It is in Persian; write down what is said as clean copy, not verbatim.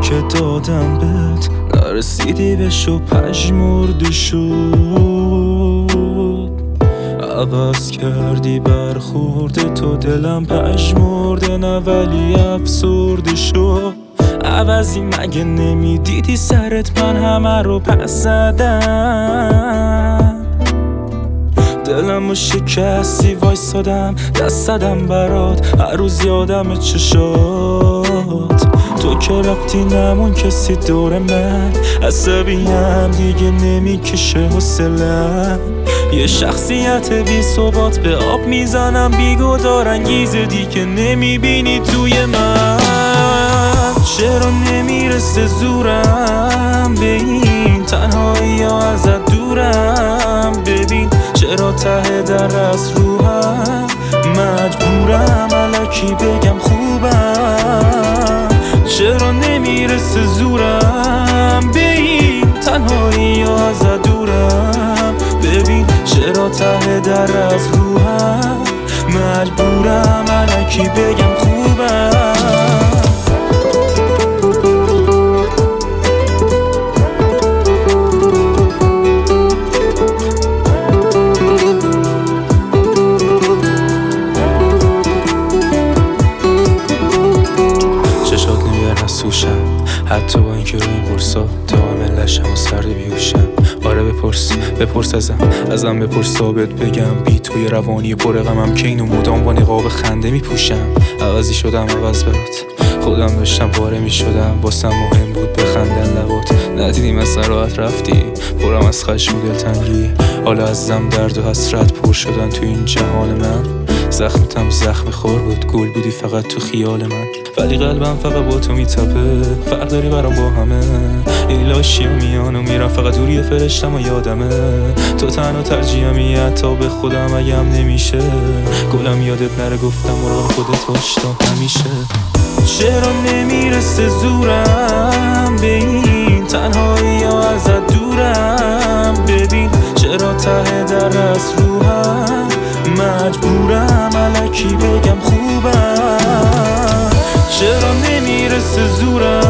که دادم بهت نرسیدی بهش و پژمردی شد. عوض کردی برخورد تو، دلم پژمرده نه ولی افسرده شد. عوضی مگه نمیدیدی سرت من همه رو پس زدم. دلمو شکستی وایسادم دست زدم برات، هر روز یادم چشات. تو که رفتی نمون کسی دور من، عصبیم دیگه نمیکشه حوصله‌ام. یه شخصیت بی ثبات به آب میزنم، بیگدار انگیزه دیگه نمیبینی توی من. چرا نمیرسه زورم به این تنهایی ها ازت دورم؟ ببین چرا ته در از روحم مجبورم الکی بگم خوبم. چرا نمیرسه زورم به این تنهایی ها ازت دورم؟ ببین چرا ته در از روحم مجبورم الکی بگم خوبم. حتی با اینکه روی این قرصا دائم لشم و سرد بیوشم. آره بپرس ازم بپرس ثابت بگم بی توی روانی پر غمم که اینو مدام با نقاب خنده میپوشم. عوضی شدم عوض برات، خودم داشتم پاره میشدم، واسم مهم بود بخندن لبات. ندیدی مثلا راحت رفتی پرم از خشم و دلتنگی، حالا ازم درد و حسرت پر شدن تو این جهان من. زخمتم زخم خور بود، گل بودی فقط تو خیال من، ولی قلبم فقط با تو میتپه. فرق داری برام با همه، ایلاشی و میان و میرم فقط دوری فرشتم و یادمه. تو تنها ترجیحمی حتی به خودم اگم نمیشه. گلم یادت نره گفتم مراقب خودت باش تا همیشه. چرا نمیرسه زورم به این تنهایی ها ازت دورم؟ ببین چرا ته در از روحم مجبورم الکی بگم خوبم. چرا نمیرسه زورم